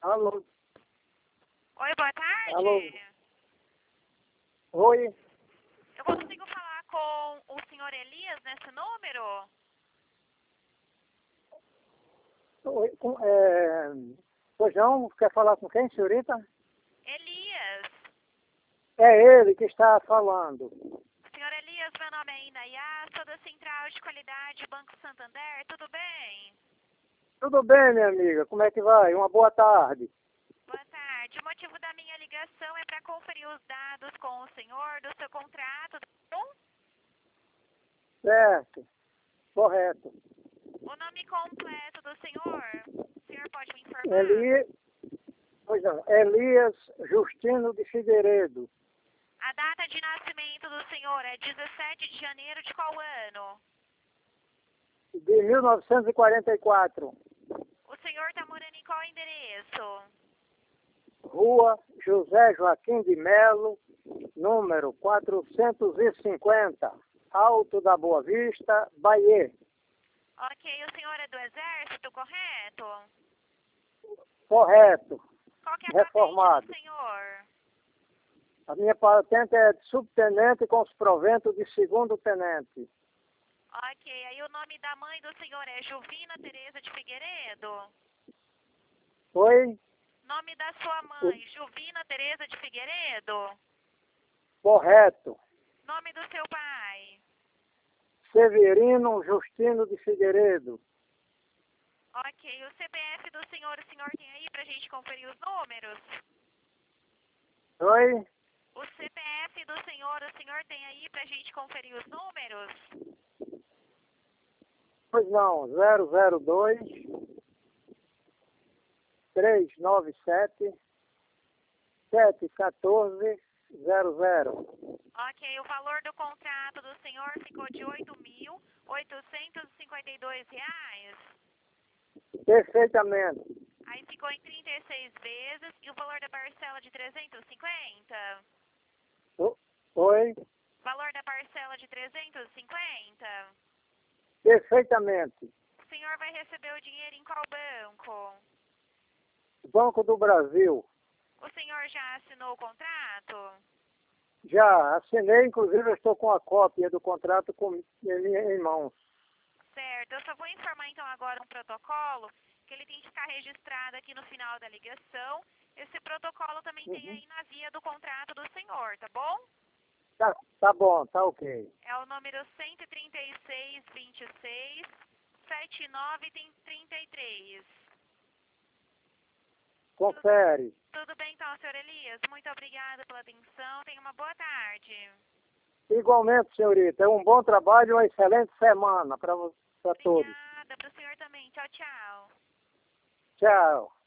Alô? Oi, boa tarde. Alô? Oi? Eu consigo falar com o senhor Elias nesse número? Oi, pois não, quer falar com quem, senhorita? Elias. É ele que está falando. Senhor Elias, meu nome é Inayá, sou da Central de Qualidade Banco Santander, tudo bem? Tudo bem, minha amiga, como é que vai? Uma boa tarde. Boa tarde. O motivo da minha ligação é para conferir os dados com o senhor do seu contrato, tá bom? Certo, correto. O nome completo do senhor? O senhor pode me informar? Pois não, Elias Justino de Figueiredo, A data de nascimento do senhor é 17 de janeiro de qual ano? de 1944, O senhor está morando em qual endereço? Rua José Joaquim de Melo, número 450, Alto da Boa Vista, Bahia. Ok, o senhor é do Exército, correto? Correto, Qual que é a reformado. patente do senhor? A minha patente é de subtenente com os proventos de segundo tenente. Ok, aí o nome da mãe do senhor é Juvina Tereza de Figueiredo? Oi? Nome da sua mãe, Juvina Tereza de Figueiredo? Correto. Nome do seu pai? Severino Justino de Figueiredo. Ok, o CPF do senhor, o senhor tem aí pra gente conferir os números? Oi? O CPF do senhor, o senhor tem aí pra gente conferir os números? Pois não, 002 397 714 00. Ok, o valor do contrato do senhor ficou de R$ 8.852. Perfeitamente. Aí ficou em 36 vezes e o valor da parcela de 350? Oi? Valor da parcela de 350? Perfeitamente. O senhor vai receber o dinheiro em qual banco? Banco do Brasil. O senhor já assinou o contrato? Já assinei, inclusive eu estou com a cópia do contrato em mãos. Certo, eu só vou informar então agora um protocolo que ele tem que ficar registrado aqui no final da ligação. Esse protocolo também tem aí na via do contrato do senhor, tá bom? Tá bom, tá ok. É o número 13626 7933. Confere. Tudo bem então, senhor Elias? Muito obrigada pela atenção. Tenha uma boa tarde. Igualmente, senhorita. É um bom trabalho e uma excelente semana para todos. Obrigada para o senhor também. Tchau, tchau. Tchau.